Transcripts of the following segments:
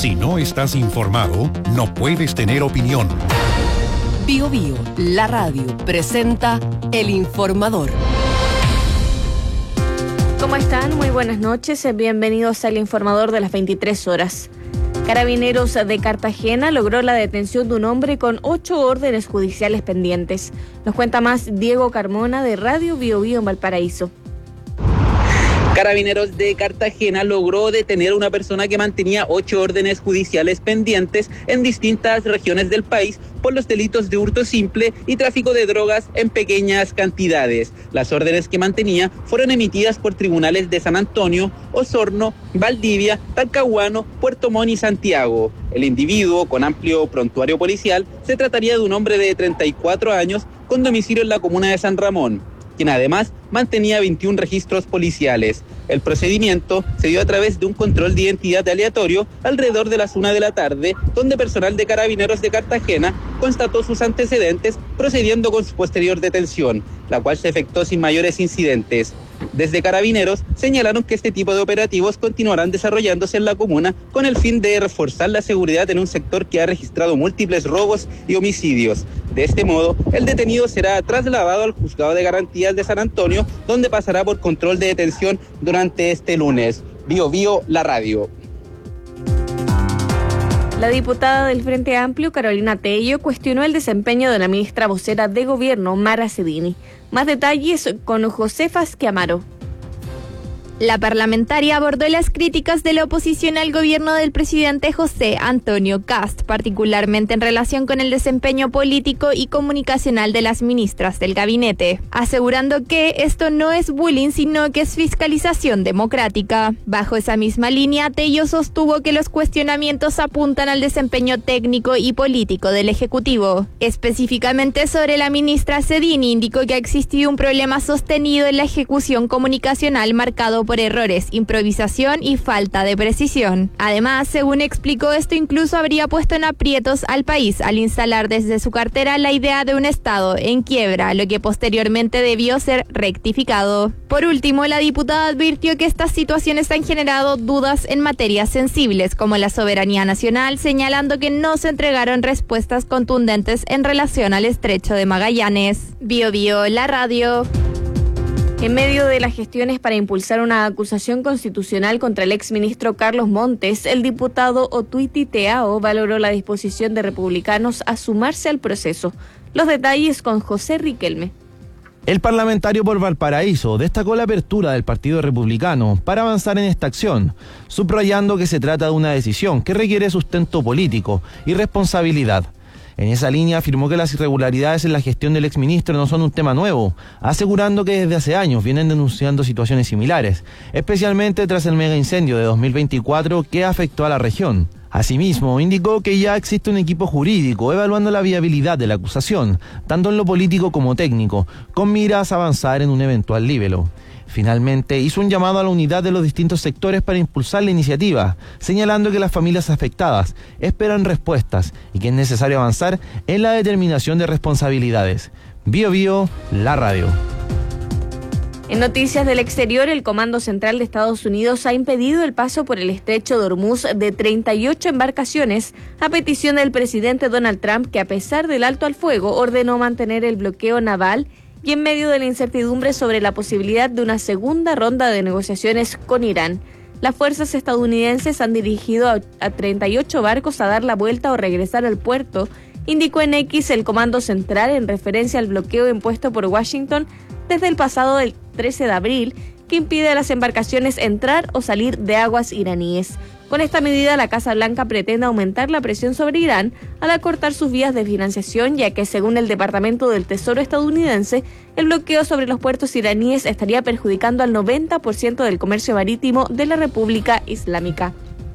Si no estás informado, no puedes tener opinión. Bio Bio, la radio, presenta El Informador. ¿Cómo están? Muy buenas noches. Bienvenidos al Informador de las 23 horas. Carabineros de Cartagena logró la detención de un hombre con 8 órdenes judiciales pendientes. Nos cuenta más Diego Carmona de Radio Bio Bio en Valparaíso. Carabineros de Cartagena logró detener a una persona que mantenía 8 órdenes judiciales pendientes en distintas regiones del país por los delitos de hurto simple y tráfico de drogas en pequeñas cantidades. Las órdenes que mantenía fueron emitidas por tribunales de San Antonio, Osorno, Valdivia, Talcahuano, Puerto Montt y Santiago. El individuo, con amplio prontuario policial, se trataría de un hombre de 34 años con domicilio en la comuna de San Ramón, quien además mantenía 21 registros policiales. El procedimiento se dio a través de un control de identidad aleatorio alrededor de las 1 de la tarde, donde personal de Carabineros de Cartagena constató sus antecedentes, procediendo con su posterior detención, la cual se efectuó sin mayores incidentes. Desde Carabineros señalaron que este tipo de operativos continuarán desarrollándose en la comuna con el fin de reforzar la seguridad en un sector que ha registrado múltiples robos y homicidios. De este modo, el detenido será trasladado al Juzgado de Garantías de San Antonio, donde pasará por control de detención durante este lunes. Bio Bio, la radio. La diputada del Frente Amplio, Carolina Tello, cuestionó el desempeño de la ministra vocera de Gobierno, Mara Cedini. Más detalles con Josefa Schiamaro. La parlamentaria abordó las críticas de la oposición al gobierno del presidente José Antonio Kast, particularmente en relación con el desempeño político y comunicacional de las ministras del gabinete, asegurando que esto no es bullying, sino que es fiscalización democrática. Bajo esa misma línea, Tello sostuvo que los cuestionamientos apuntan al desempeño técnico y político del Ejecutivo. Específicamente sobre la ministra Cedini, indicó que ha existido un problema sostenido en la ejecución comunicacional marcado por errores, improvisación y falta de precisión. Además, según explicó, esto incluso habría puesto en aprietos al país al instalar desde su cartera la idea de un Estado en quiebra, lo que posteriormente debió ser rectificado. Por último, la diputada advirtió que estas situaciones han generado dudas en materias sensibles como la soberanía nacional, señalando que no se entregaron respuestas contundentes en relación al Estrecho de Magallanes. Bio Bio, la radio. En medio de las gestiones para impulsar una acusación constitucional contra el exministro Carlos Montes, el diputado Otuiti Teao valoró la disposición de republicanos a sumarse al proceso. Los detalles con José Riquelme. El parlamentario por Valparaíso destacó la apertura del Partido Republicano para avanzar en esta acción, subrayando que se trata de una decisión que requiere sustento político y responsabilidad. En esa línea afirmó que las irregularidades en la gestión del exministro no son un tema nuevo, asegurando que desde hace años vienen denunciando situaciones similares, especialmente tras el mega incendio de 2024 que afectó a la región. Asimismo, indicó que ya existe un equipo jurídico evaluando la viabilidad de la acusación, tanto en lo político como técnico, con miras a avanzar en un eventual libelo. Finalmente, hizo un llamado a la unidad de los distintos sectores para impulsar la iniciativa, señalando que las familias afectadas esperan respuestas y que es necesario avanzar en la determinación de responsabilidades. Bio Bio, la radio. En noticias del exterior, el Comando Central de Estados Unidos ha impedido el paso por el estrecho de Hormuz de 38 embarcaciones a petición del presidente Donald Trump, que a pesar del alto al fuego ordenó mantener el bloqueo naval y en medio de la incertidumbre sobre la posibilidad de una segunda ronda de negociaciones con Irán. Las fuerzas estadounidenses han dirigido a 38 barcos a dar la vuelta o regresar al puerto, indicó en X el Comando Central en referencia al bloqueo impuesto por Washington desde el pasado del 13 de abril, que impide a las embarcaciones entrar o salir de aguas iraníes. Con esta medida, la Casa Blanca pretende aumentar la presión sobre Irán al acortar sus vías de financiación, ya que, según el Departamento del Tesoro estadounidense, el bloqueo sobre los puertos iraníes estaría perjudicando al 90% del comercio marítimo de la República Islámica.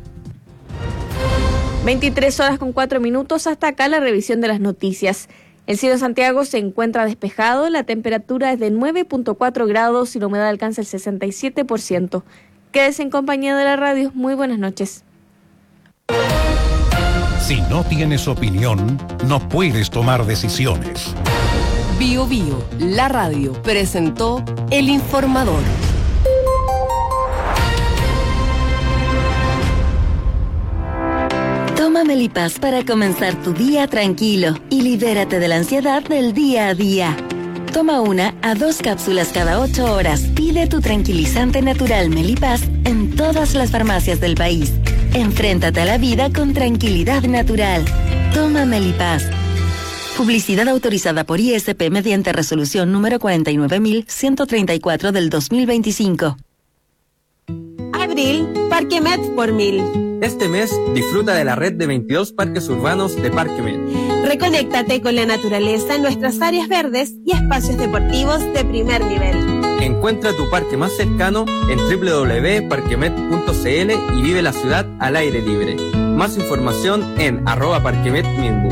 23 horas con 4 minutos, hasta acá la revisión de las noticias. El cielo de Santiago se encuentra despejado, la temperatura es de 9.4 grados y la humedad alcanza el 67%. Quédese en compañía de la radio. Muy buenas noches. Si no tienes opinión, no puedes tomar decisiones. Bio Bio, la radio, presentó El Informador. Melipaz para comenzar tu día tranquilo y libérate de la ansiedad del día a día. Toma 1 a 2 cápsulas cada 8 horas. Pide tu tranquilizante natural Melipaz en todas las farmacias del país. Enfréntate a la vida con tranquilidad natural. Toma Melipaz. Publicidad autorizada por ISP mediante resolución número 49.134 del 2025. Abril, Parque Met por 1000. Este mes disfruta de la red de 22 parques urbanos de Parque Met. Reconéctate con la naturaleza en nuestras áreas verdes y espacios deportivos de primer nivel. Encuentra tu parque más cercano en www.parquemet.cl y vive la ciudad al aire libre. Más información en @parquemetminbu.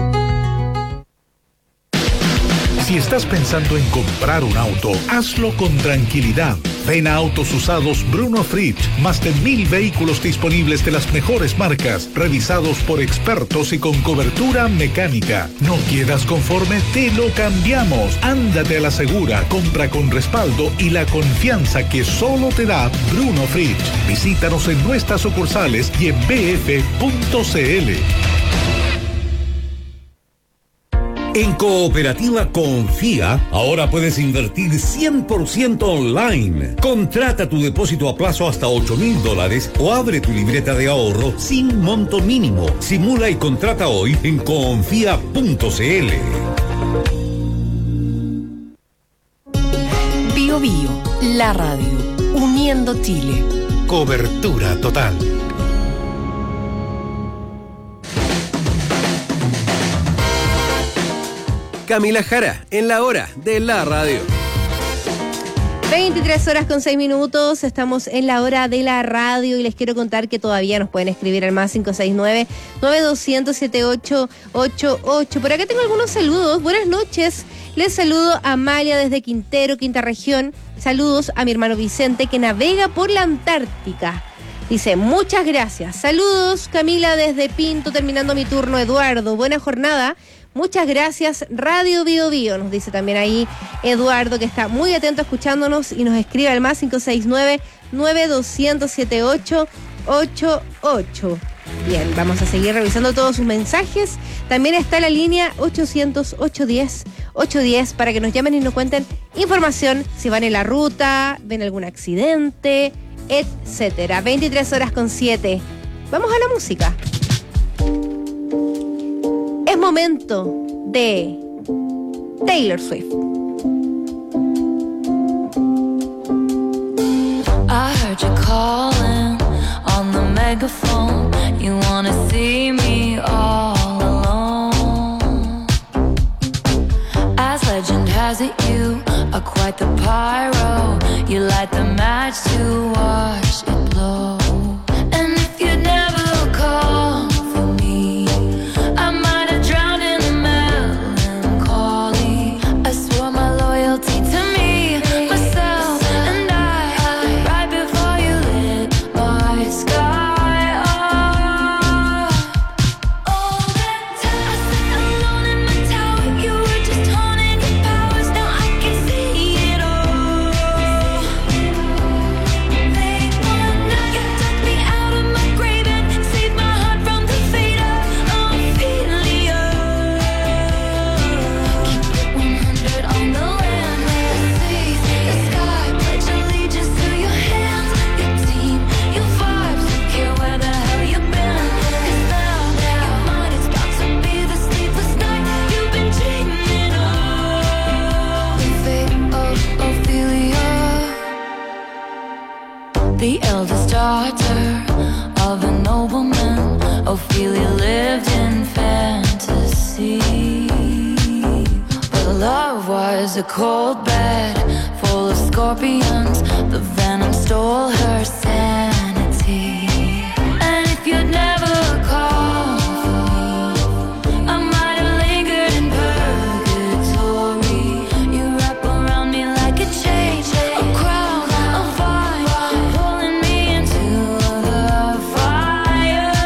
Si estás pensando en comprar un auto, hazlo con tranquilidad. Ven a Autos Usados Bruno Fritsch. Más de 1000 vehículos disponibles de las mejores marcas, revisados por expertos y con cobertura mecánica. ¿No quedas conforme? Te lo cambiamos. Ándate a la segura, compra con respaldo y la confianza que solo te da Bruno Fritsch. Visítanos en nuestras sucursales y en bf.cl. En Cooperativa Confía, ahora puedes invertir 100% online. Contrata tu depósito a plazo hasta $8,000 o abre tu libreta de ahorro sin monto mínimo. Simula y contrata hoy en confía.cl. Bio Bio, la radio, uniendo Chile. Cobertura total. Camila Jara, en la hora de la radio. 23:06, estamos en la hora de la radio y les quiero contar que todavía nos pueden escribir al más 569-9200-7888. Por acá tengo algunos saludos. Buenas noches, les saludo a Amalia desde Quintero, Quinta Región. Saludos a mi hermano Vicente que navega por la Antártica. Dice, muchas gracias. Saludos, Camila desde Pinto, terminando mi turno. Eduardo, buena jornada. Muchas gracias, Radio Bio Bio, nos dice también ahí Eduardo, que está muy atento escuchándonos y nos escribe al más 569-9200-7888. Bien, vamos a seguir revisando todos sus mensajes. También está la línea 800-810-810 para que nos llamen y nos cuenten información, si van en la ruta, ven algún accidente, etcétera. 23:07. Vamos a la música. Es momento de Taylor Swift. I heard you calling on the megaphone. You wanna see me all alone. As legend has it, you are quite the pyro. You light the match to watch it blow. And if you never call for me, I might have drowned in the melancholy. I swore my loyalty to me, myself, and I, right before you lit my sky up. All that time I sat alone in my tower, you were just honing your powers. Now I can see it all. Late one night, you took me out of my grave and saved my heart from the fate of Ophelia. Keep it 100 on the land, the sea, the sky. Pledge allegiance to your hands, your team, your vibes. Don't care where the hell you've been. 'Cause now mine is about to be the sleepless night you've been dreaming of. The fate of Ophelia. The eldest daughter of a nobleman, Ophelia lived in fantasy. But love was a cold bed full of scorpions. The venom stole her sanity. And if you'd never called for me, I might have lingered in purgatory. You wrap around me like a chain, a crown, a vine, pulling me into the fire.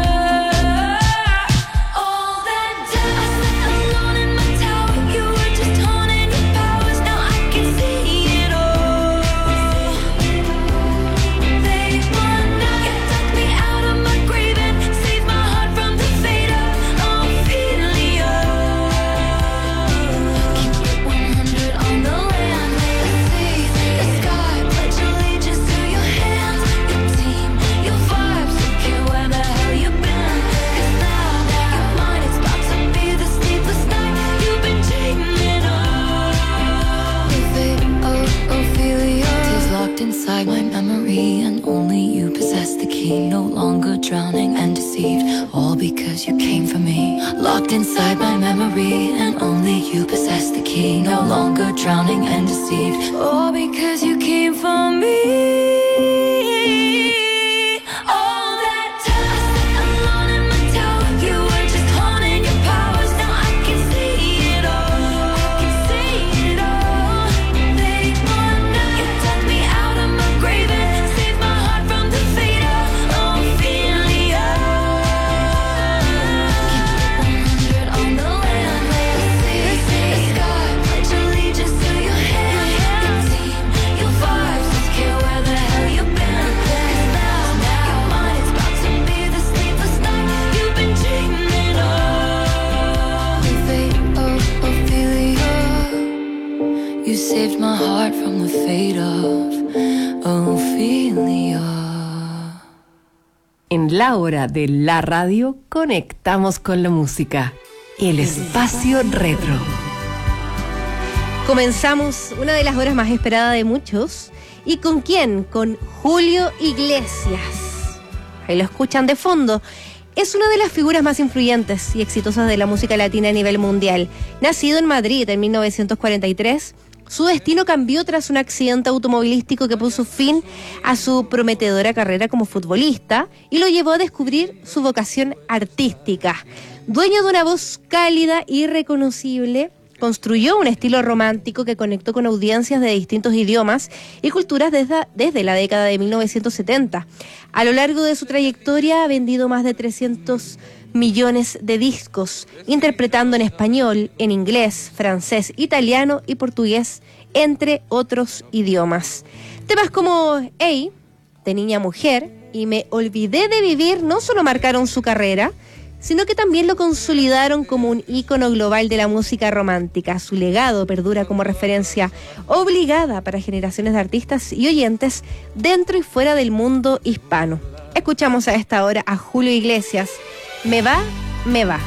All that time I sat alone in my tower, you were just honing your powers. Now I can see it all. king, no longer drowning and deceived. All because you came for me, locked inside my memory, and only you possess the key. No longer drowning and deceived. All because you came for me. Saved my heart from the fate of Ophelia. En la hora de la radio, conectamos con la música. El espacio retro. Comenzamos una de las horas más esperadas de muchos. ¿Y con quién? Con Julio Iglesias. Ahí lo escuchan de fondo. Es una de las figuras más influyentes y exitosas de la música latina a nivel mundial. Nacido en Madrid en 1943, su destino cambió tras un accidente automovilístico que puso fin a su prometedora carrera como futbolista y lo llevó a descubrir su vocación artística. Dueño de una voz cálida y reconocible, construyó un estilo romántico que conectó con audiencias de distintos idiomas y culturas desde la década de 1970. A lo largo de su trayectoria ha vendido más de 300 millones de discos, interpretando en español, en inglés, francés, italiano y portugués, entre otros idiomas. Temas como Hey, de Niña a Mujer y Me Olvidé de Vivir no solo marcaron su carrera, sino que también lo consolidaron como un ícono global de la música romántica. Su legado perdura como referencia obligada para generaciones de artistas y oyentes dentro y fuera del mundo hispano. Escuchamos a esta hora a Julio Iglesias. Me va, me va.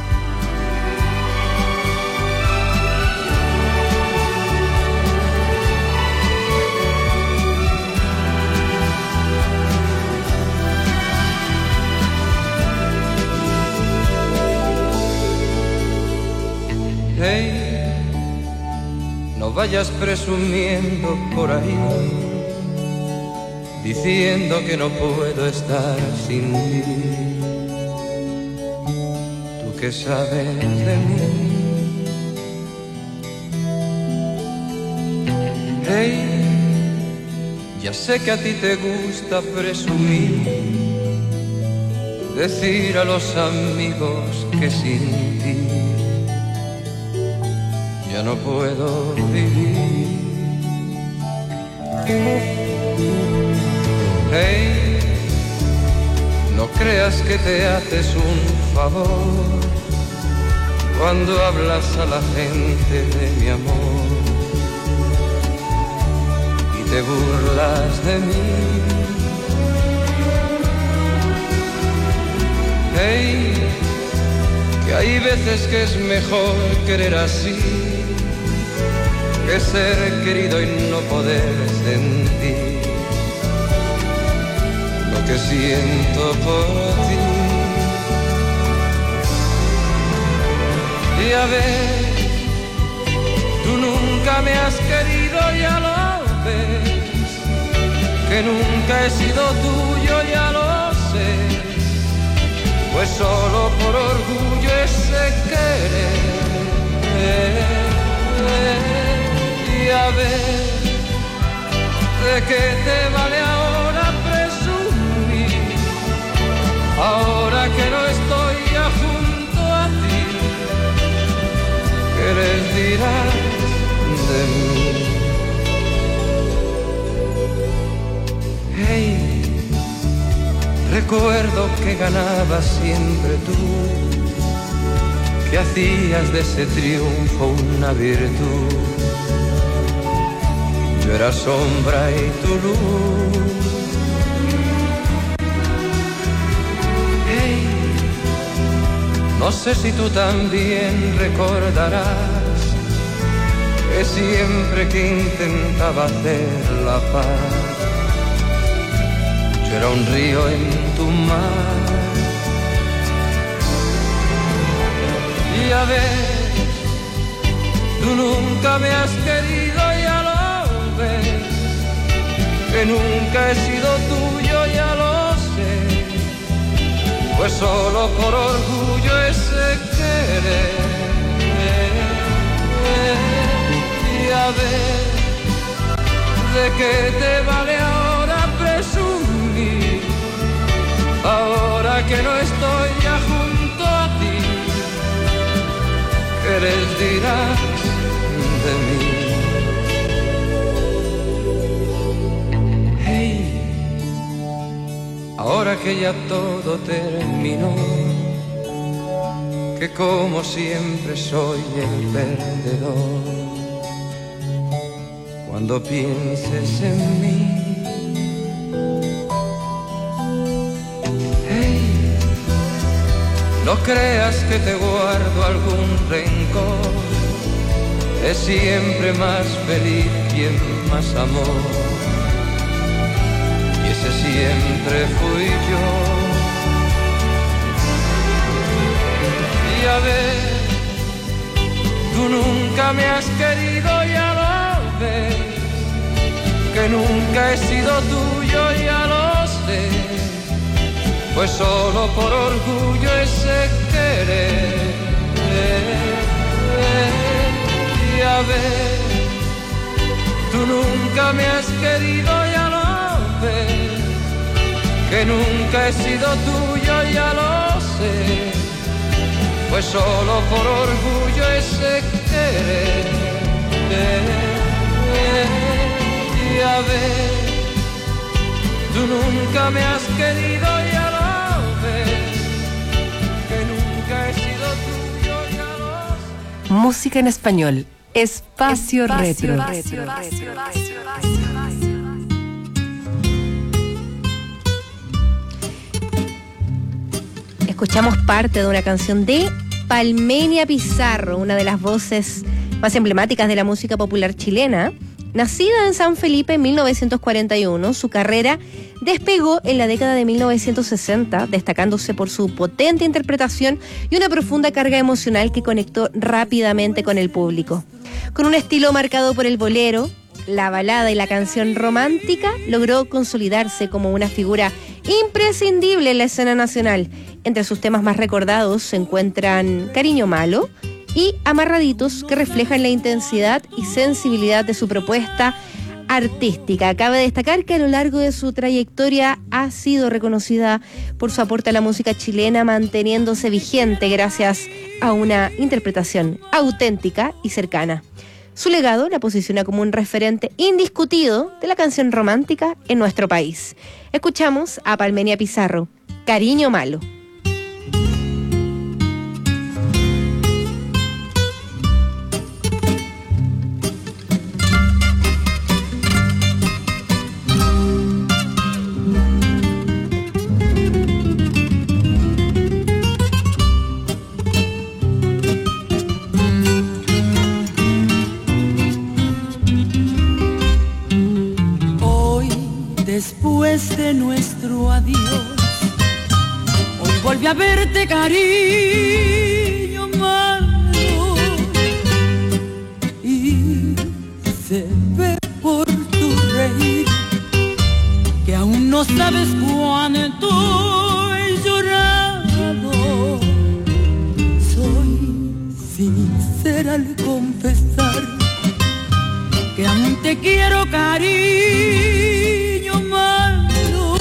Hey, no vayas presumiendo por ahí, diciendo que no puedo estar sin ti. ¿Qué sabes de mí? Hey, ya sé que a ti te gusta presumir, decir a los amigos que sin ti ya no puedo vivir. Hey, no creas que te haces un favor cuando hablas a la gente de mi amor y te burlas de mí. Hey, que hay veces que es mejor querer así que ser querido y no poder sentir lo que siento por ti. Ya ves, tú nunca me has querido, ya lo ves, que nunca he sido tuyo, ya lo sé, pues solo por orgullo ese querer. Ya ves, ¿de qué te vale ahora presumir? Ahora que no estoy ya junto a ti, ¿qué les dirás de mí? Hey, recuerdo que ganabas siempre tú, que hacías de ese triunfo una virtud. Yo era sombra y tu luz. Hey, no sé si tú también recordarás que siempre que intentaba hacer la paz, yo era un río en tu mar. Ya ves, tú nunca me has querido, ya lo ves, que nunca he sido tuyo, ya lo sé, pues solo por orgullo ese querer. Ya ves, ¿de qué te vale ahora presumir? Ahora que no estoy ya junto a ti, ¿qué les dirás de mí? Hey, ahora que ya todo terminó, que como siempre soy el perdedor, cuando pienses en mí, hey, no creas que te guardo algún rencor, es siempre más feliz quien más amó, y ese siempre fui yo. Ya ves, tú nunca me has querido, ya lo ves, que nunca he sido tuyo, ya lo sé, pues solo por orgullo ese querer. Ya ves, tú nunca me has querido, ya lo ves, que nunca he sido tuyo, ya lo sé, pues solo por orgullo ese querer. Ya ves, tú nunca me has querido, ya lo ves, que nunca he sido tuyo, ya lo sé. Música en español, Espacio Retro. Escuchamos parte de una canción de Palmenia Pizarro, una de las voces más emblemáticas de la música popular chilena. Nacida en San Felipe en 1941, su carrera despegó en la década de 1960, destacándose por su potente interpretación y una profunda carga emocional que conectó rápidamente con el público. Con un estilo marcado por el bolero, la balada y la canción romántica, logró consolidarse como una figura imprescindible en la escena nacional. Entre sus temas más recordados se encuentran Cariño Malo y Amarraditos, que reflejan la intensidad y sensibilidad de su propuesta artística. Cabe destacar que a lo largo de su trayectoria ha sido reconocida por su aporte a la música chilena, manteniéndose vigente gracias a una interpretación auténtica y cercana. Su legado la posiciona como un referente indiscutido de la canción romántica en nuestro país. Escuchamos a Palmenia Pizarro, Cariño Malo. Después de nuestro adiós, hoy volví a verte, cariño malo, y se ve por tu reír que aún no sabes cuánto he llorado. Soy sincera al confesar que aún te quiero, cariño malo.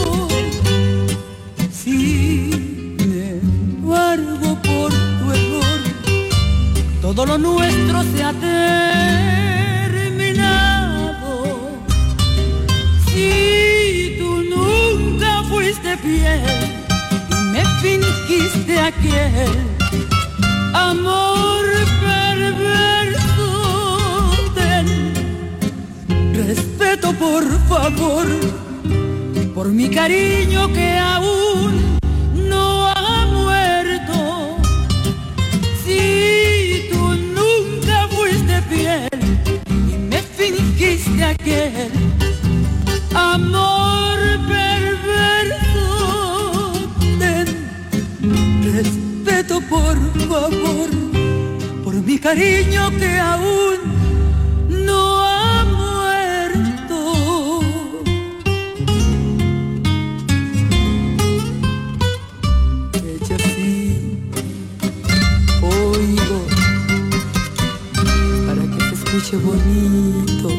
Sin embargo, por tu error, todo lo nuestro se ha terminado. Si tú nunca fuiste fiel y me fingiste aquel amor perverso, ten respeto, por favor, por mi cariño que aún no ha muerto. Si tú nunca fuiste fiel y me fingiste aquel amor perverso, cariño que aún no ha muerto. Ella sí, oigo, para que se escuche bonito.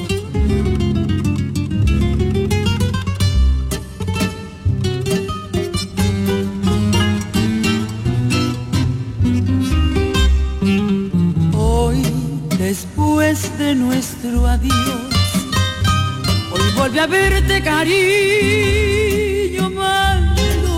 Después de nuestro adiós, hoy volví a verte, cariño malo,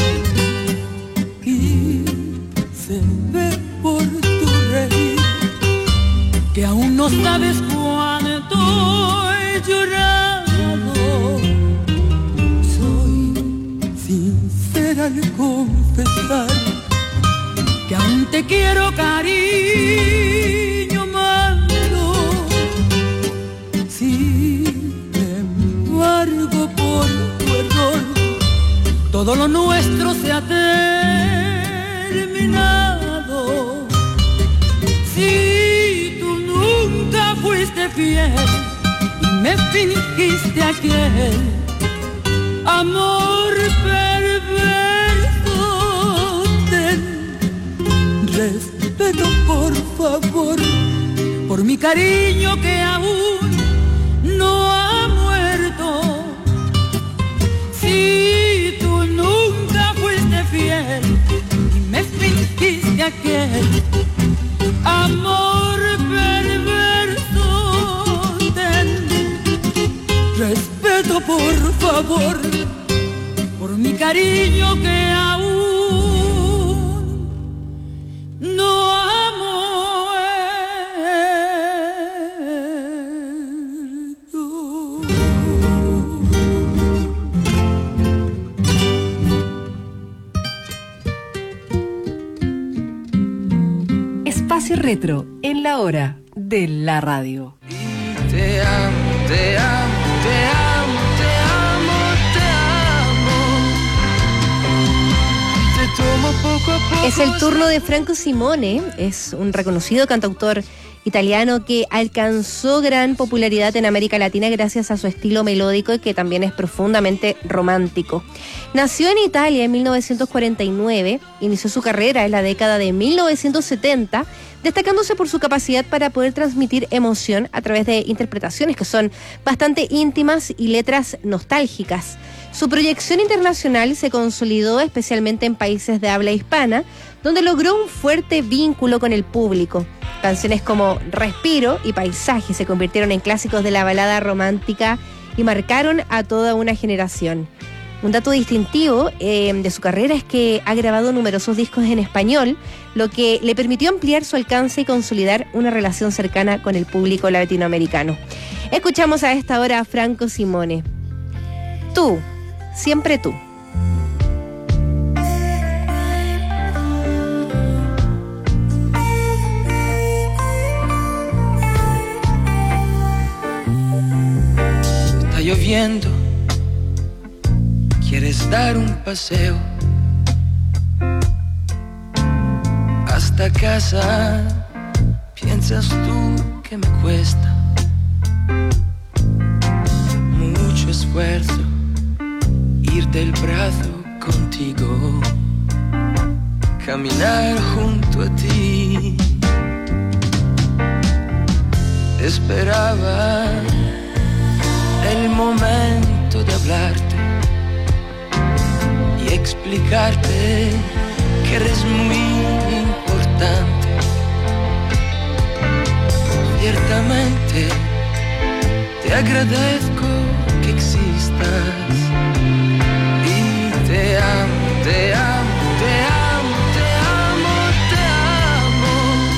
y se ve por tu reír que aún no sabes cuánto he llorado. Soy sincera al confesar que aún te quiero, cariño malo. Sin embargo, por tu error, todo lo nuestro se ha terminado. Si tú nunca fuiste fiel y me fingiste aquel amor perverso, ten respeto, por favor, por mi cariño que aún no ha muerto. Si tú nunca fuiste fiel y me fingiste aquel amor perverso, ten respeto, por favor, por mi cariño que aún no ha muerto. Espacio Retro en la hora de la radio. Te amo, te amo, te amo, te amo, te amo. Te tomo poco a poco. Es el turno de Franco Simone, es un reconocido cantautor italiano que alcanzó gran popularidad en América Latina gracias a su estilo melódico y que también es profundamente romántico. Nació en Italia en 1949, inició su carrera en la década de 1970, destacándose por su capacidad para poder transmitir emoción a través de interpretaciones que son bastante íntimas y letras nostálgicas. Su proyección internacional se consolidó especialmente en países de habla hispana, donde logró un fuerte vínculo con el público. Canciones como Respiro y Paisaje se convirtieron en clásicos de la balada romántica y marcaron a toda una generación. Un dato distintivo de su carrera es que ha grabado numerosos discos en español, lo que le permitió ampliar su alcance y consolidar una relación cercana con el público latinoamericano. Escuchamos a esta hora a Franco Simone. Tú, siempre tú. Está lloviendo, quieres dar un paseo hasta casa, piensas tú que me cuesta mucho esfuerzo ir del brazo contigo, caminar junto a ti. Esperaba el momento de hablarte y explicarte que eres muy importante. Ciertamente te agradezco que existas y te amo, te amo, te amo, te amo, te amo.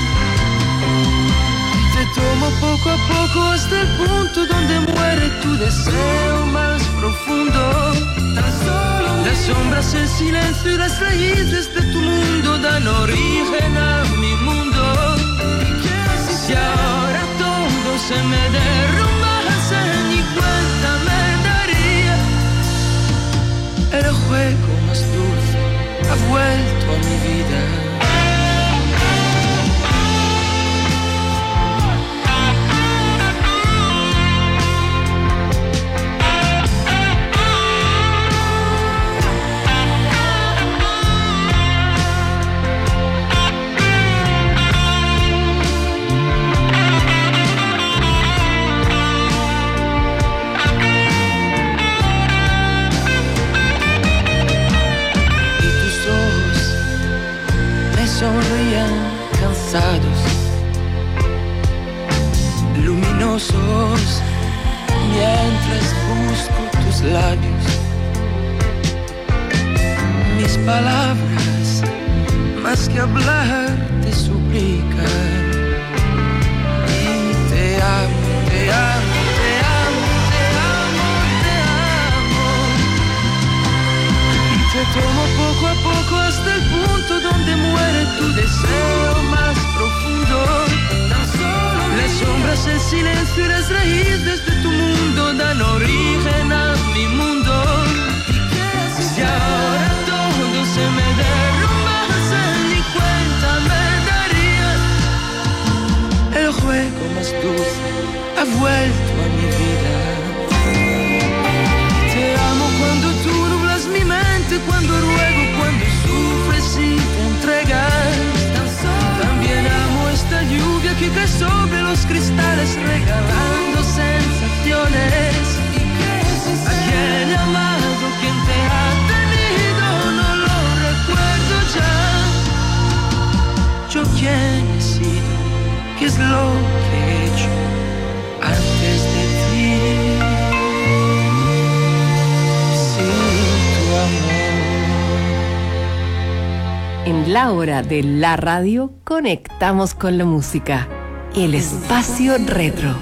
Te tomo poco a poco hasta el punto donde muere tu deseo más profundo. Las sombras, el silencio y las raíces de tu mundo dan origen a mi mundo. Si ahora todo se me derrumbase, ni cuenta me daría. El juego más dulce ha vuelto a mi vida. sonrían cansados, luminosos, mientras busco tus labios. Mis palabras, más que hablar, te suplican. Y te amo, te amo, te amo, te amo, te amo. Y te tomo poco a poco hasta el punto donde muere tu deseo más profundo. Tan solo las sombras, el silencio y las raíces de tu mundo dan origen a mi mundo. Y ahora todo se me derrumba, ni cuenta me daría. El juego más dulce ha vuelto a mi vida. Te amo cuando tú nublas mi mente, cuando ruego, cuando sufres y te entregas. También amo esta lluvia que cae sobre los cristales, regalando sensaciones. ¿A quién he amado? ¿Quién te ha tenido? No lo recuerdo ya. Yo quién he sido, qué es lo que he hecho antes de ti. Sin tu amor. En la hora de la radio conectamos con la música. El espacio retro.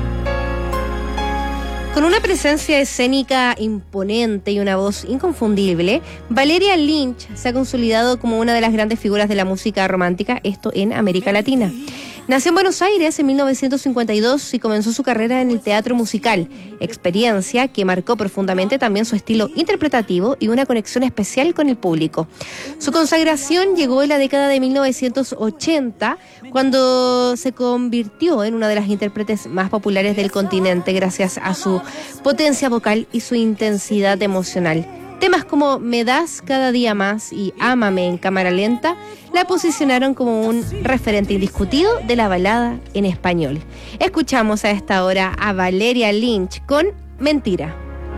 Con una presencia escénica imponente y una voz inconfundible, Valeria Lynch se ha consolidado como una de las grandes figuras de la música romántica, esto en América Latina. Nació en Buenos Aires en 1952 y comenzó su carrera en el teatro musical, experiencia que marcó profundamente también su estilo interpretativo y una conexión especial con el público. Su consagración llegó en la década de 1980, cuando se convirtió en una de las intérpretes más populares del continente gracias a su potencia vocal y su intensidad emocional. Temas como Me das cada día más y Ámame en cámara lenta la posicionaron como un referente indiscutido de la balada en español. Escuchamos a esta hora a Valeria Lynch con Mentira.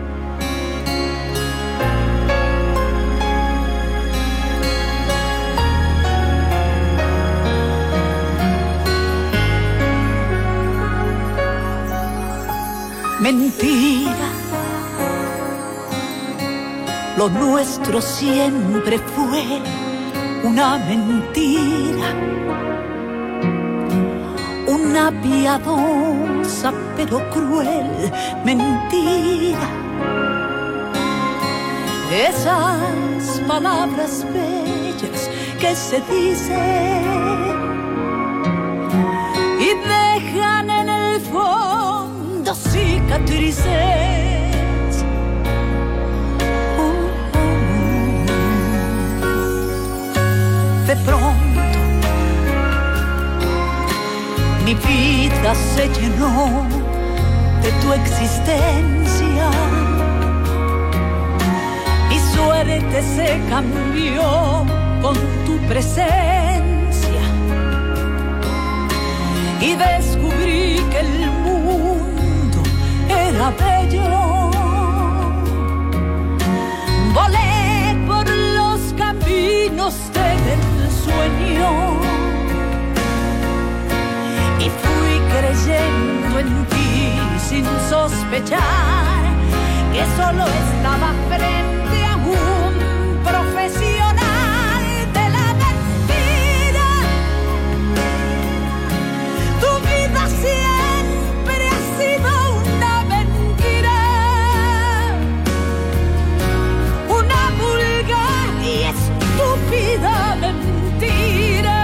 Mentira, lo nuestro siempre fue una mentira, una piadosa pero cruel mentira. Esas palabras bellas que se dicen y dejan en el fondo cicatrices. De pronto mi vida se llenó de tu existencia, mi suerte se cambió con tu presencia y descubrí que el mundo era bello. Volé por los caminos del sueño y fui creyendo en ti sin sospechar que solo estaba frente a un profesional de la mentira. Tu vida siempre ha sido una mentira, una vulgar y estúpida mentira.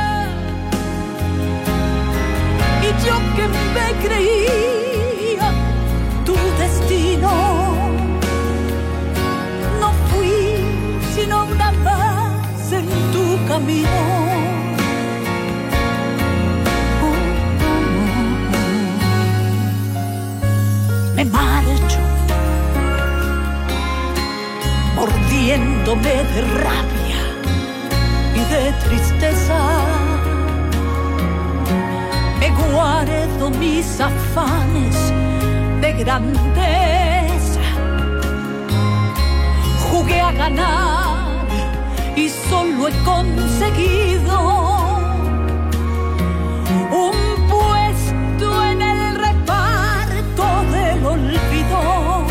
Y yo que me creía tu destino, no fui sino una más en tu camino. Me marcho mordiéndome de rabia y de tristeza. Me guardo mis afanes de grandeza. Jugué a ganar y solo he conseguido un puesto en el reparto del olvido.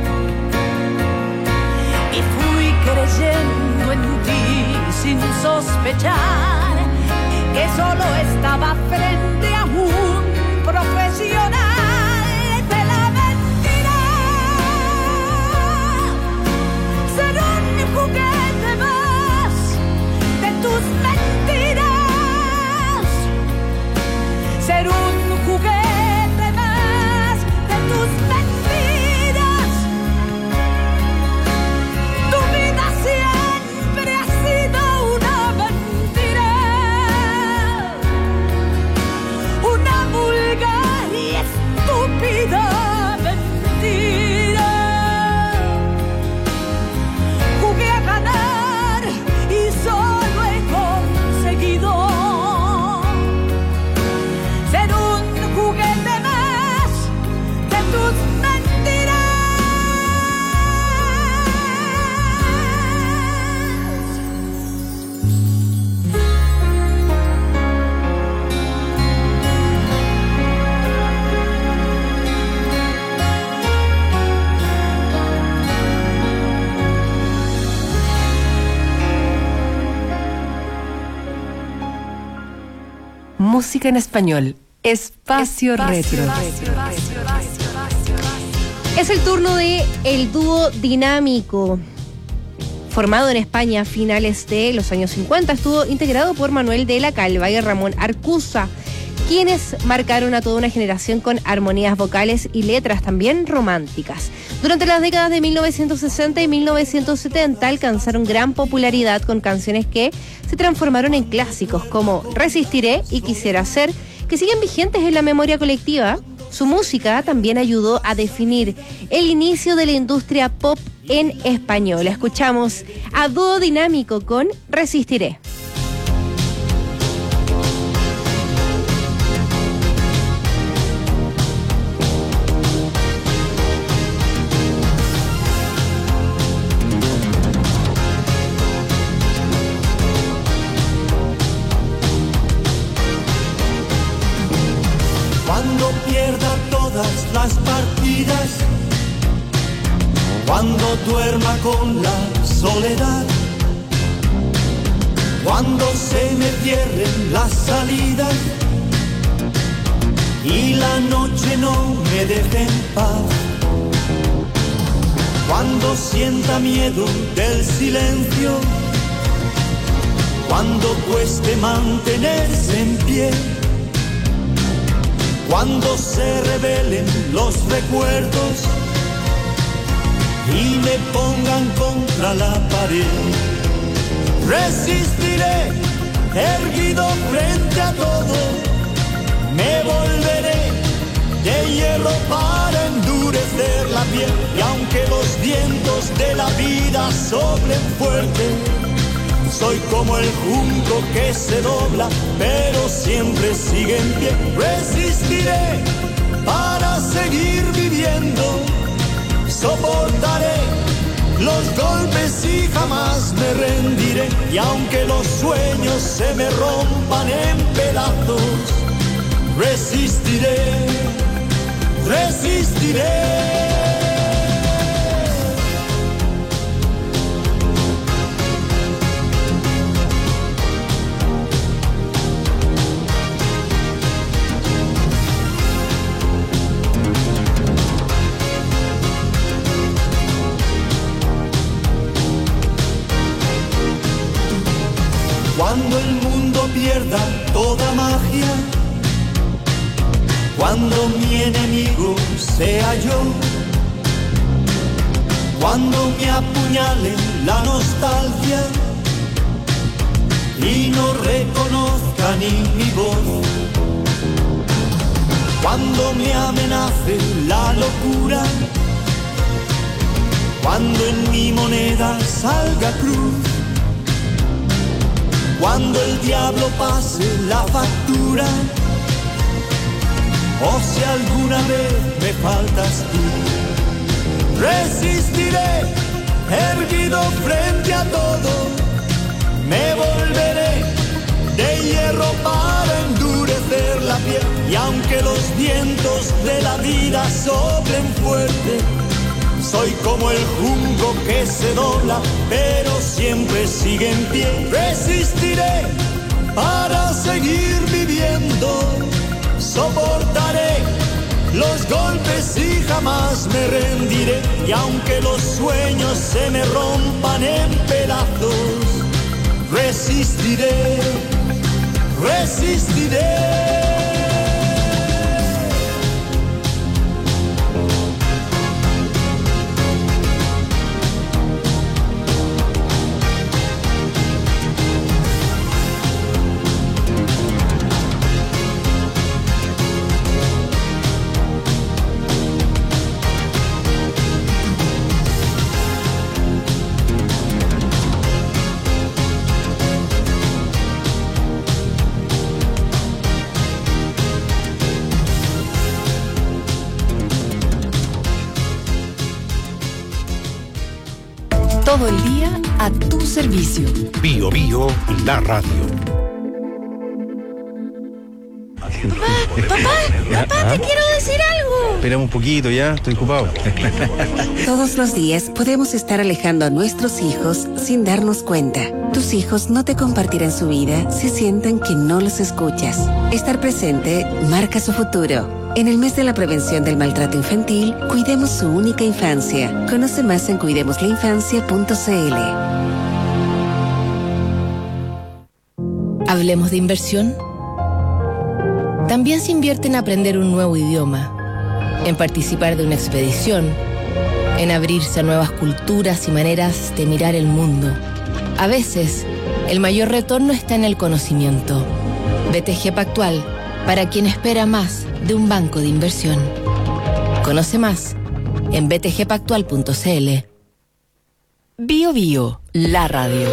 Y fui creyendo en ti sin sospechar que solo estaba frente a un profesional de la mentira. Ser un juguete más de tus mentiras. Ser un juguete más de tus mentiras. Tu vida siempre ha sido una mentira. Una vulgar y estúpida mentira. Jugué a ganar y solo he conseguido ser un juguete más de tus mentiras. Música en español. Espacio Retro. Es el turno de el dúo Dinámico. Formado en España a finales de los años 50, estuvo integrado por Manuel de la Calva y Ramón Arcusa, quienes marcaron a toda una generación con armonías vocales y letras también románticas. Durante las décadas de 1960 y 1970 alcanzaron gran popularidad con canciones que se transformaron en clásicos como Resistiré y Quisiera Ser, que siguen vigentes en la memoria colectiva. Su música también ayudó a definir el inicio de la industria pop en español. Escuchamos a Dúo Dinámico con Resistiré. Cuando pierda todas las partidas, cuando duerma con la soledad, cuando se me cierren las salidas y la noche no me deje en paz, cuando sienta miedo del silencio, cuando cueste mantenerse en pie, cuando se revelen los recuerdos y me pongan contra la pared, resistiré erguido frente a todo, me volveré de hierro para endurecer la piel, y aunque los vientos de la vida soplen fuerte, soy como el junco que se dobla, pero siempre sigue en pie. Resistiré para seguir viviendo, soportaré los golpes y jamás me rendiré. Y aunque los sueños se me rompan en pedazos, resistiré, resistiré. Cuando el mundo pierda toda magia, cuando mi enemigo sea yo, cuando me apuñale la nostalgia y no reconozca ni mi voz, cuando me amenace la locura, cuando en mi moneda salga cruz, cuando el diablo pase la factura, o si alguna vez me faltas tú, resistiré erguido frente a todo, vientos de la vida soplen fuerte. Soy como el junco que se dobla, pero siempre sigue en pie. Resistiré para seguir viviendo. Soportaré los golpes y jamás me rendiré. Y aunque los sueños se me rompan en pedazos, resistiré, resistiré. Todo el día a tu servicio. Bio Bio, la radio. Papá, te quiero decir algo. Espérame un poquito ya, estoy ocupado. Todos los días podemos estar alejando a nuestros hijos sin darnos cuenta. Tus hijos no te compartirán su vida si sienten que no los escuchas. Estar presente marca su futuro. En el mes de la prevención del maltrato infantil, cuidemos su única infancia. Conoce más en cuidemoslainfancia.cl. Hablemos de inversión. También se invierte en aprender un nuevo idioma, en participar de una expedición, en abrirse a nuevas culturas y maneras de mirar el mundo. A veces, el mayor retorno está en el conocimiento. BTG Pactual, para quien espera más de un banco de inversión. Conoce más en btgpactual.cl. Bio Bio, la radio.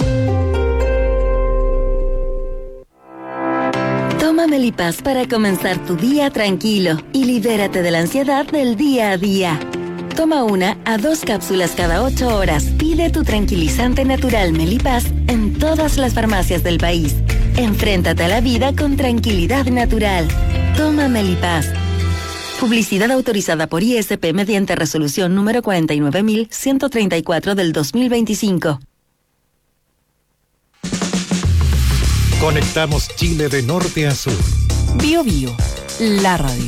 Toma Melipaz para comenzar tu día tranquilo y libérate de la ansiedad del día a día. Toma 1 a 2 cápsulas cada 8 horas. Pide tu tranquilizante natural Melipaz en todas las farmacias del país. Enfréntate a la vida con tranquilidad natural. Toma Melipaz. Publicidad autorizada por ISP mediante resolución número 49134 del 2025. Conectamos Chile de norte a sur. Bio Bio, la radio.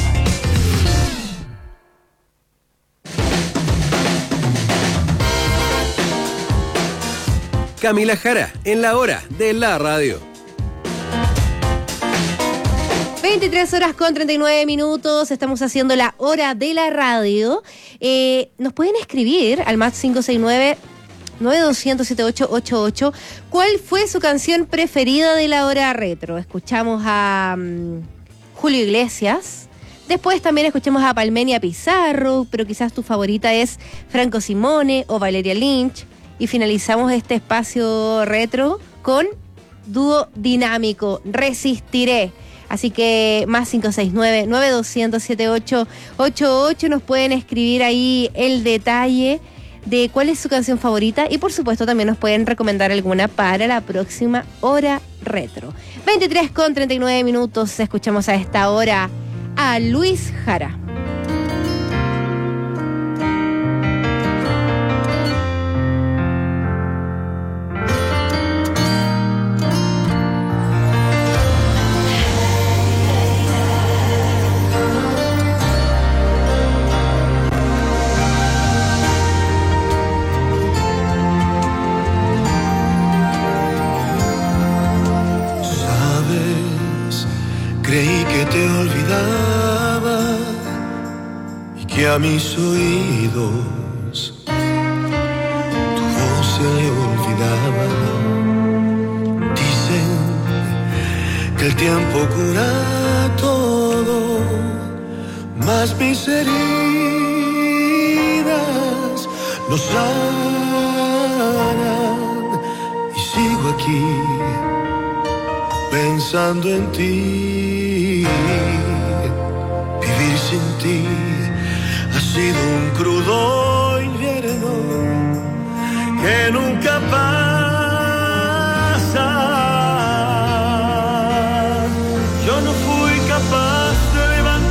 Camila Jara, en la hora de la radio. 23 horas con 39 minutos, estamos haciendo la hora de la radio. Nos pueden escribir al más 569-9200-7888 cuál fue su canción preferida de la hora retro. Escuchamos a Julio Iglesias, después también escuchamos a Palmenia Pizarro, pero quizás tu favorita es Franco Simone o Valeria Lynch. Y finalizamos este espacio retro con dúo dinámico, Resistiré. Así que más 569-9200-7888 nos pueden escribir ahí el detalle de cuál es su canción favorita y por supuesto también nos pueden recomendar alguna para la próxima hora retro. 23 con 39 minutos, escuchamos a esta hora a Luis Jara. Creí que te olvidaba y que a mis oídos tu voz se olvidaba. Dicen que el tiempo cura todo, mas mis heridas no sanan y sigo aquí pensando en ti. Vivir sin ti ha sido un crudo invierno que nunca pasa. Yo no fui capaz de levantar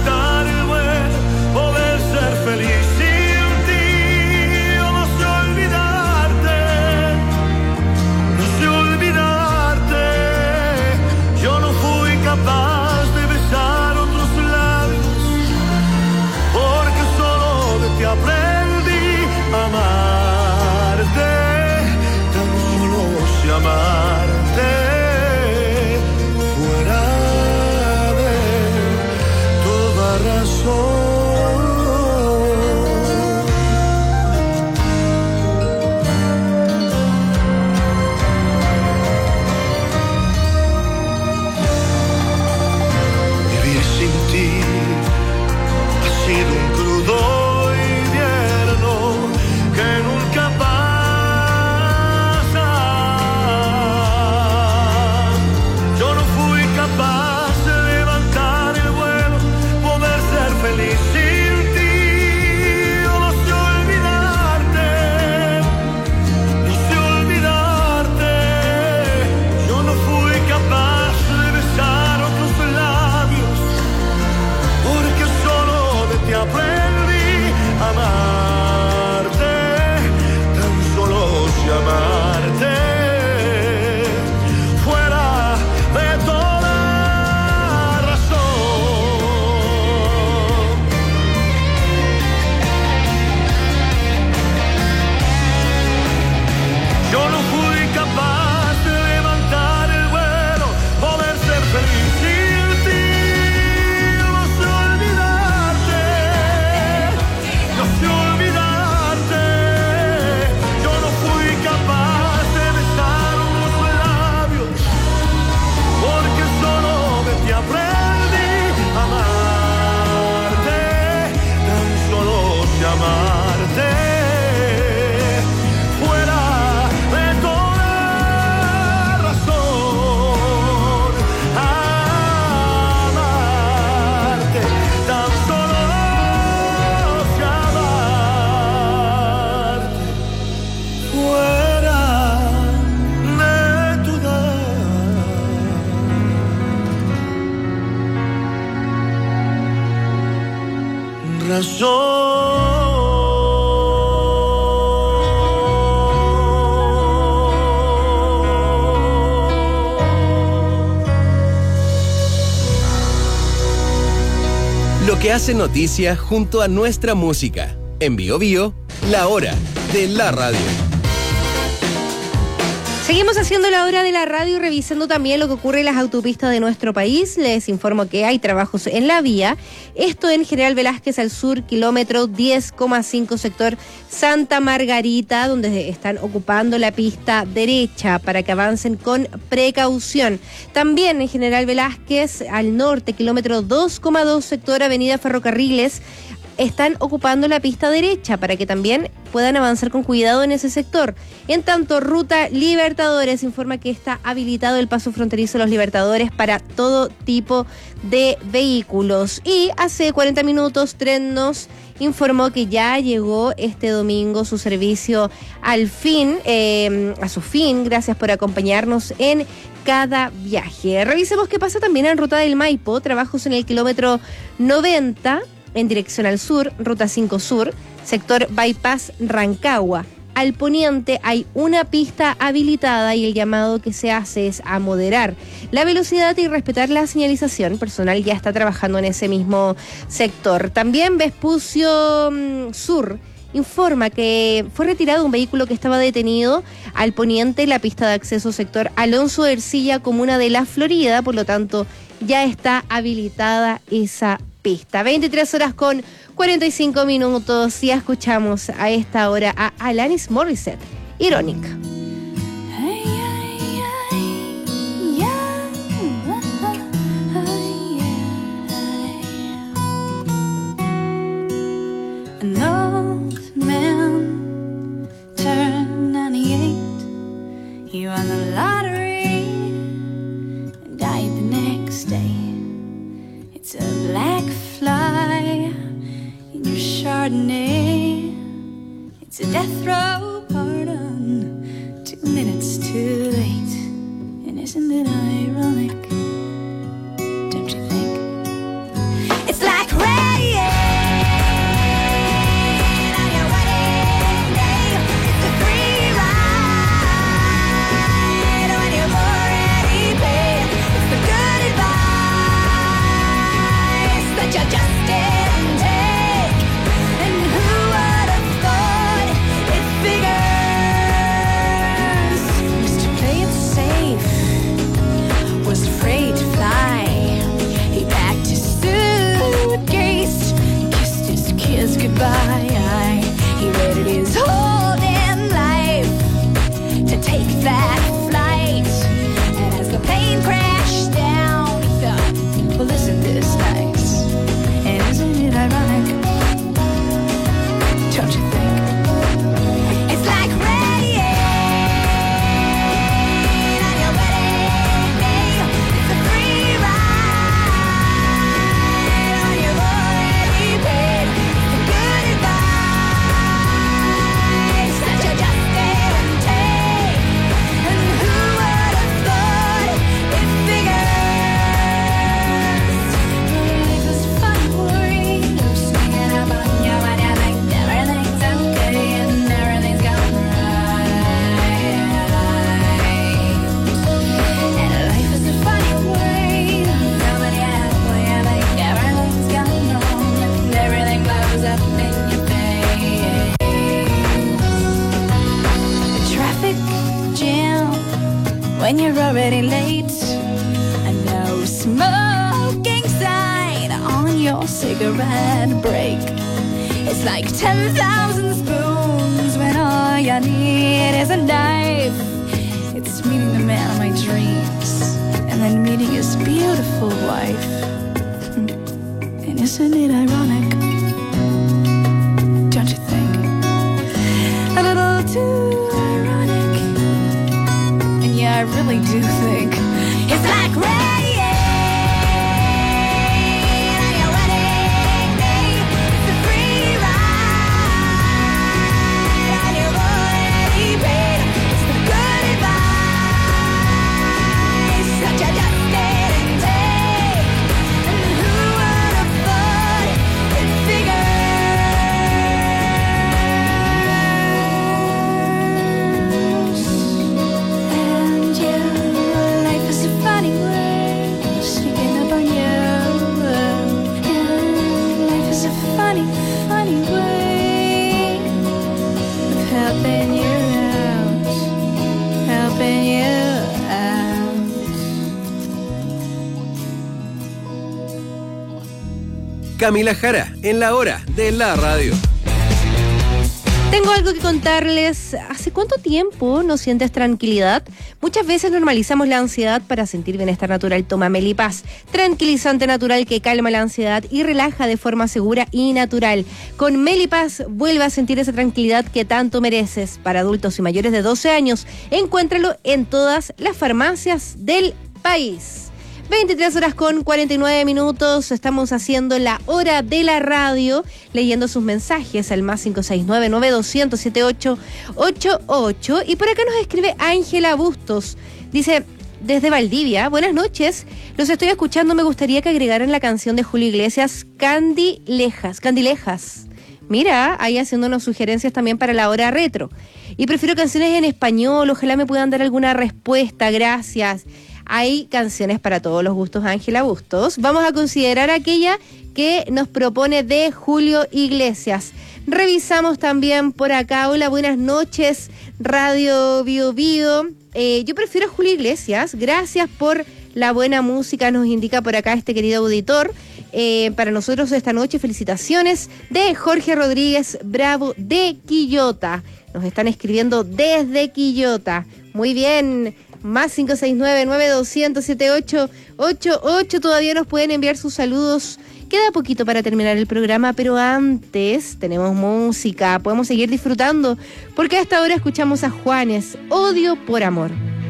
Lo que hace noticia junto a nuestra música. En Bio Bio, la hora de la radio. Seguimos haciendo la hora de la radio y revisando también lo que ocurre en las autopistas de nuestro país. Les informo que hay trabajos en la vía. Esto en General Velázquez al sur, kilómetro 10,5, sector Santa Margarita, donde están ocupando la pista derecha para que avancen con precaución. También en General Velázquez al norte, kilómetro 2,2, sector Avenida Ferrocarriles, están ocupando la pista derecha para que también puedan avanzar con cuidado en ese sector. En tanto, Ruta Libertadores informa que está habilitado el paso fronterizo de los Libertadores para todo tipo de vehículos. Y hace 40 minutos Tren nos informó que ya llegó este domingo su servicio al fin, a su fin. Gracias por acompañarnos en cada viaje. Revisemos qué pasa también en Ruta del Maipo. Trabajos en el kilómetro 90 en dirección al sur, Ruta 5 Sur, sector Bypass Rancagua. Al poniente hay una pista habilitada y el llamado que se hace es a moderar la velocidad y respetar la señalización. Personal ya está trabajando en ese mismo sector. También Vespucio Sur informa que fue retirado un vehículo que estaba detenido al poniente, la pista de acceso sector Alonso de Ercilla, comuna de La Florida, por lo tanto ya está habilitada esa pista. 23 horas con 45 minutos y escuchamos a esta hora a Alanis Morissette, Ironic. An old man turned 98. He won the lottery and died the next day. It's a black fly in your Chardonnay. It's a death row pardon, 2 minutes too late. And isn't it ironic? Don't you think? It's like rain on your wedding day. It's a free ride when you've already paid. It's the good advice that you just didn't take. And who would have thought it figures? Mr. Play It Safe was afraid to fly. He packed his suitcase, kissed his kids goodbye. He waited his whole damn life to take that flight. And as the plane crashed down, he thought, well, isn't this nice? And isn't it ironic? Don't you think? It's like rain on your wedding day. It's a free ride when you've already paid. The good advice that you just didn't take. And who would have thought it figures? Life is fun for you, swinging up on you when you think everything's okay and everything's gone right. And life is a funny way, coming out when you think everything's gone wrong and everything blows up in your face. The traffic jam when you're already late. A no smoking sign on your cigarette break. It's like 10,000 spoons when all you need is a knife. It's meeting the man of my dreams and then meeting his beautiful wife. And isn't it ironic? Don't you think? A little too ironic. And yeah, I really do think it's like rain on your wedding day. It's a free ride and you've already paid. It's the good advice that you just didn't take. And who would have thought it figures? Camila Jara, en la hora de la radio. Tengo algo que contarles. ¿Hace cuánto tiempo no sientes tranquilidad? Muchas veces normalizamos la ansiedad para sentir bienestar natural. Toma Melipaz, tranquilizante natural que calma la ansiedad y relaja de forma segura y natural. Con Melipaz vuelve a sentir esa tranquilidad que tanto mereces. Para adultos y mayores de 12 años, encuéntralo en todas las farmacias del país. 23:49. Estamos haciendo la hora de la radio, leyendo sus mensajes al más 569-9200-7888. Y por acá nos escribe Ángela Bustos. Dice, desde Valdivia, buenas noches. Los estoy escuchando, me gustaría que agregaran la canción de Julio Iglesias, Candilejas. Mira, ahí haciéndonos sugerencias también para la hora retro. Y prefiero canciones en español, ojalá me puedan dar alguna respuesta, gracias. Hay canciones para todos los gustos, Ángela Bustos. Vamos a considerar aquella que nos propone de Julio Iglesias. Revisamos también por acá. Hola, buenas noches, Radio Bio Bio. Yo prefiero Julio Iglesias. Gracias por la buena música, nos indica por acá este querido auditor. Para nosotros esta noche, felicitaciones de Jorge Rodríguez Bravo de Quillota. Nos están escribiendo desde Quillota. Muy bien. Más 569-9200-7888. Todavía nos pueden enviar sus saludos. Queda poquito para terminar el programa, pero antes tenemos música. Podemos seguir disfrutando, porque hasta ahora escuchamos a Juanes, Odio por Amor.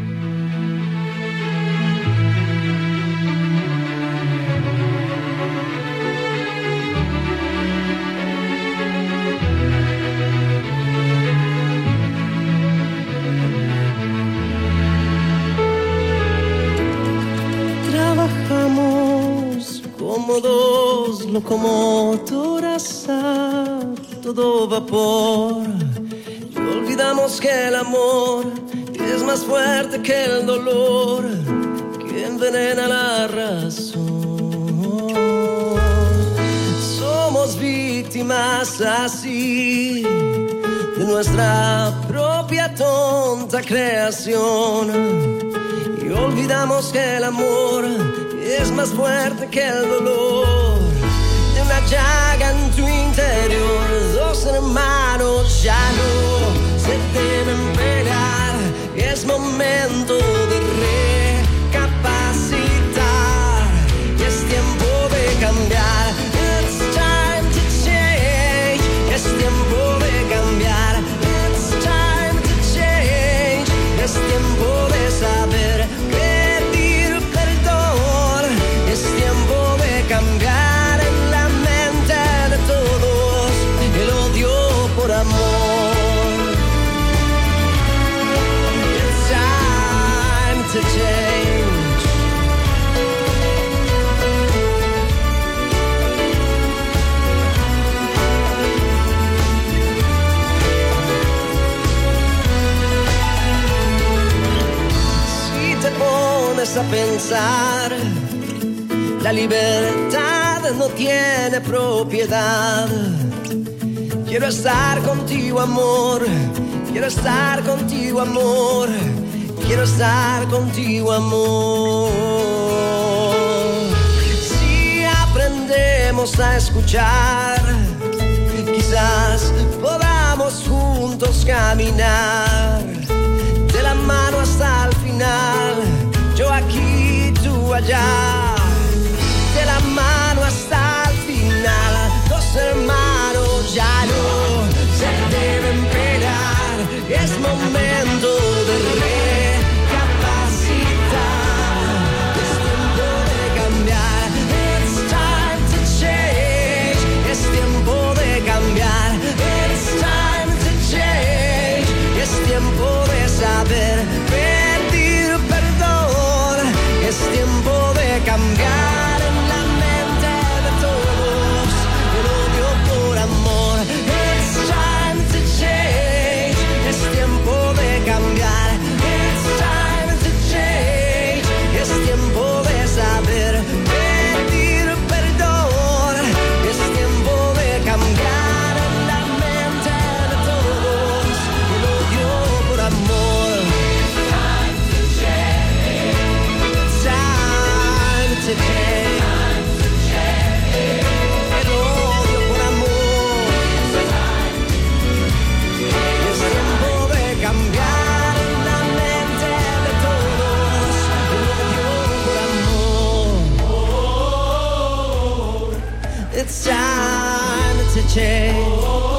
Como dos locomotoras a todo vapor, y olvidamos que el amor es más fuerte que el dolor, que envenena la razón. Somos víctimas así de nuestra propia tonta creación, y olvidamos que el amor es más fuerte que el dolor de una llaga en tu interior. Dos hermanos ya no se deben pelear. Es momento de recapacitar. Es tiempo de cambiar. It's time to change. Es tiempo de cambiar. It's time to change. Es tiempo de saber cambiar en la mente de todos el odio por amor. It's time to change. Si te pones a pensar, la libertad no tiene propiedad. Quiero estar contigo, amor. Quiero estar contigo, amor. Quiero estar contigo, amor. Si aprendemos a escuchar, quizás podamos juntos caminar de la mano hasta el final. Yo aquí, tú allá. De la mano hasta el final. Dos hermanos ya no se deben pelear. Es momento de recapacitar. Es tiempo de cambiar. It's time to change. Es tiempo de cambiar. It's time to change. Es tiempo de saber pedir perdón. Es tiempo de cambiar. Saber pedir perdón, es tiempo de cambiar en la mente de todos el odio por amor. Time to change. change.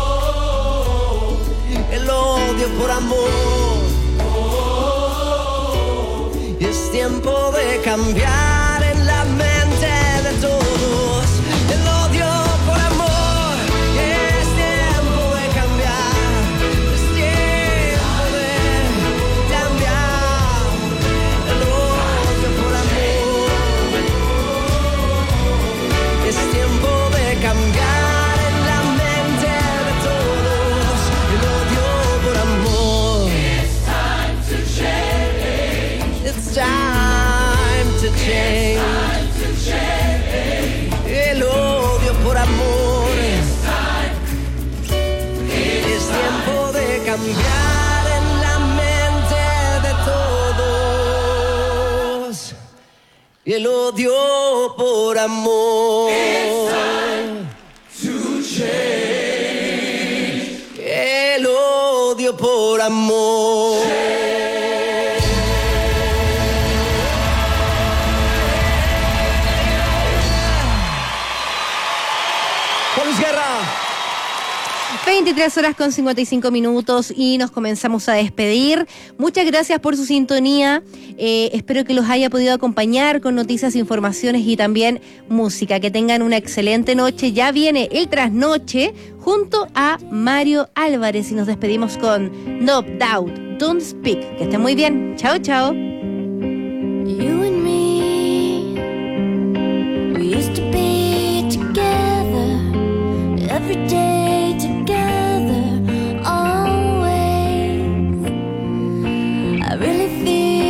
El odio por amor. Es tiempo de cambiar en la mente de todos. El odio por amor. Es tiempo de cambiar. Es tiempo de cambiar. El odio por amor. Es tiempo de cambiar en la mente de todos. El odio por amor. It's time to change. It's time to change. El odio por amor. Es tiempo de cambiar en la mente de todos. El odio por amor. El odio por amor. Luis Guerra. 23 horas con 55 minutos y nos comenzamos a despedir. Muchas gracias por su sintonía. Espero que los haya podido acompañar con noticias, informaciones y también música. Que tengan una excelente noche. Ya viene el trasnoche junto a Mario Álvarez y nos despedimos con No Doubt, Don't Speak. Que estén muy bien. Chao, chao. You and me, we used to be together every day, together always. I really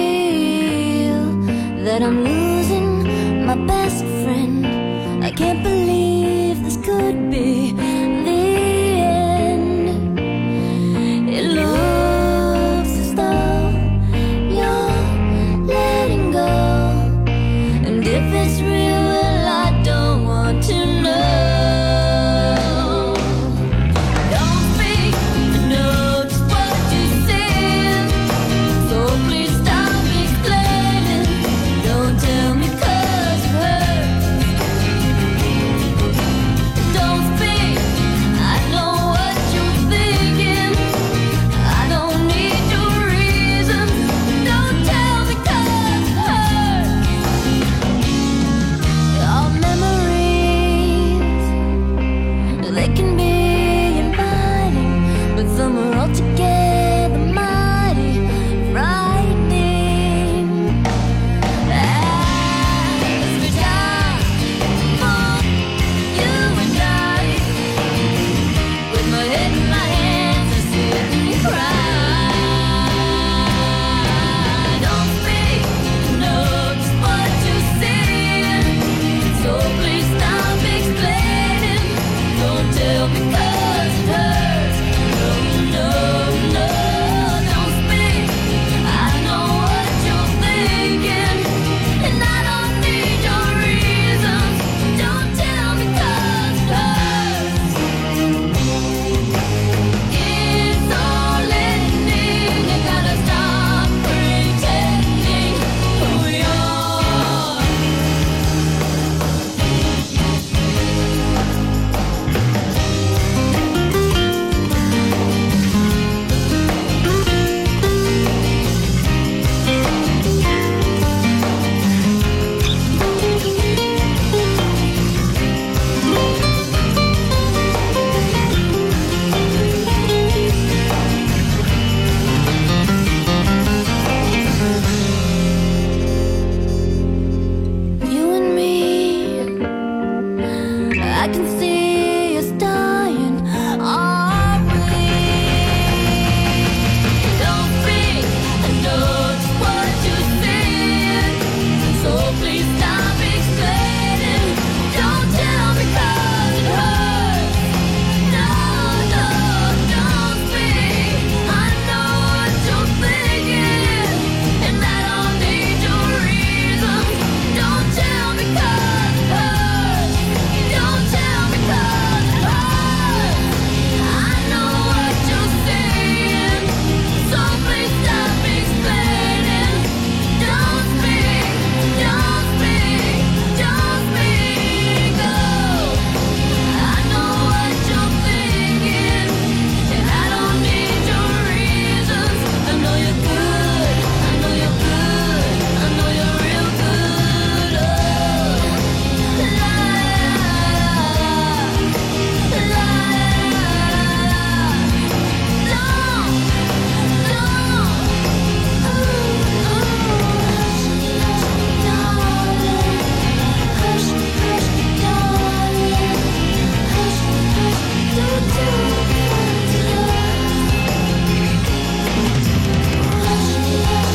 feel that I'm losing my best friend. I can't believe